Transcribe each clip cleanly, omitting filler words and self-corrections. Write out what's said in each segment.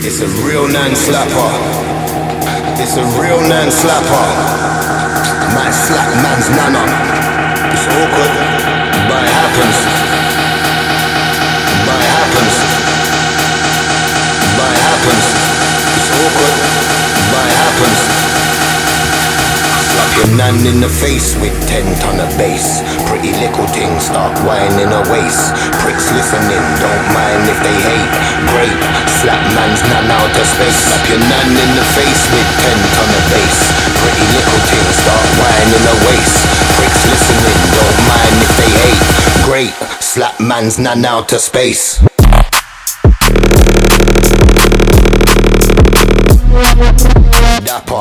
It's a real non-slapper. It's a real non-slapper. Might slap man's nana. It's awkward, but it happens. But it happens. But it happens. It's awkward, but it happens. Slap your nan in the face with 10 ton of bass. Pretty little things start whining her waist. Pricks listening, don't mind if they hate. Great, slap man's nan out of space. Slap your nan in the face with 10 ton of bass. Pretty little things start whining her waist. Pricks listening, don't mind if they hate. Great, slap man's nan out of space. Dapper.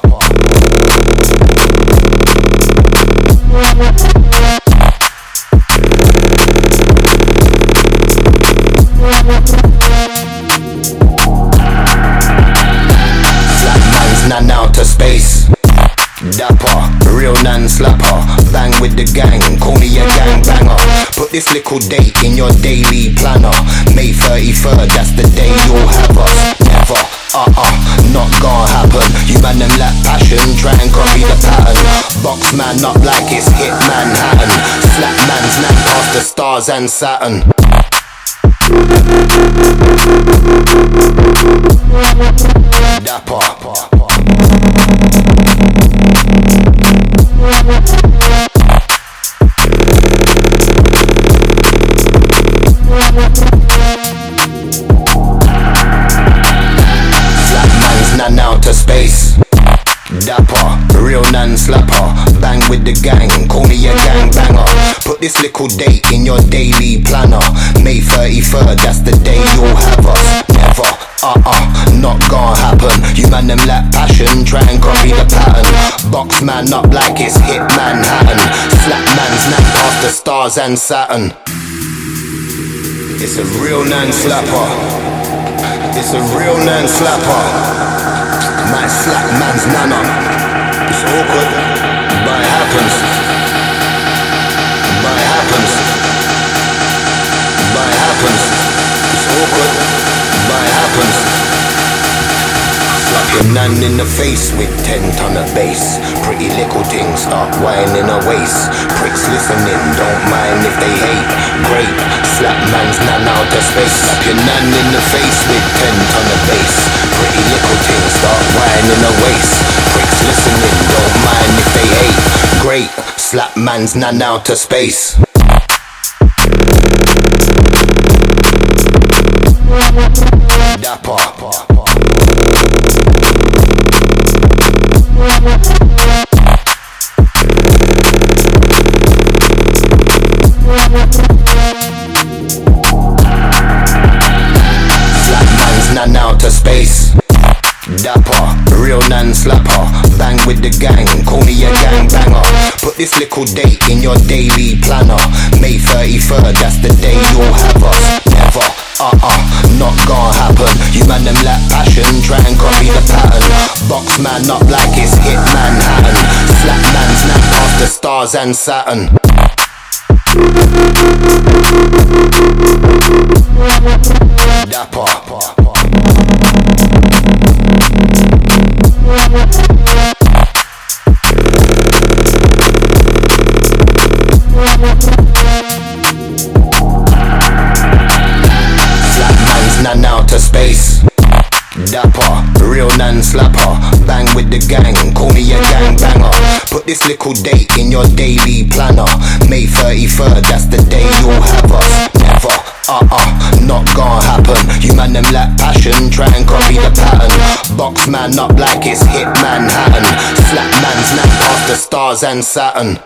Slap man's nan out of space. Dapper, real non-slapper. Bang with the gang, call me a gang banger. Put this little date in your daily planner. May 33rd, that's the day you'll have us. Never, not gonna happen. You man them lack passion, try and copy the pattern. Box man up like it's hit Manhattan. Slap man's nan past the stars and Saturn. Dapper. Slap man's nan out of space. Dapper, real non-slapper. Bang with the gang, call me a gang banger. Put this little date in your daily planner. May 33rd, that's the day you'll have us. Never, not gonna happen. You man them lack passion, try and copy the pattern. Box man up like it's hit Manhattan. Slap man's nan past the stars and Saturn. It's a real non-slapper. It's a real non-slapper. Might slap man's nana. It's awkward, but it happens. But it happens. But it happens. It's awkward, but it happens. Slap your nan in the face with 10 ton of bass. Pretty little things start whining her waist. Pricks listening, don't mind if they hate. Great, slap man's nan out of space. Slap your nan in the face with 10 ton of bass. Pretty little things start whining her waist. Pricks listening, don't mind if they hate. Great, slap man's nan out of space. Dapper. Slap man's nan out of space. Dapper, real non-slapper. Bang with the gang, call me a gang banger. Put this little date in your daily planner. May 33rd, that's the day you'll have us. Never, not gonna happen. You man them lack passion, try and copy the pattern. Box man up like it's hit Manhattan. Slap man's nan past the stars and Saturn. Dapper. Slap man's nan out of space. Dapper, real non-slapper. Bang with the gang, call me a gang banger. Put this little date in your daily planner. May 33rd, that's the day you'll have us. Never, not gonna happen. You man them lack passion, try and copy the pattern. Box man up like it's hit Manhattan. Slap man's nan past the stars and Saturn.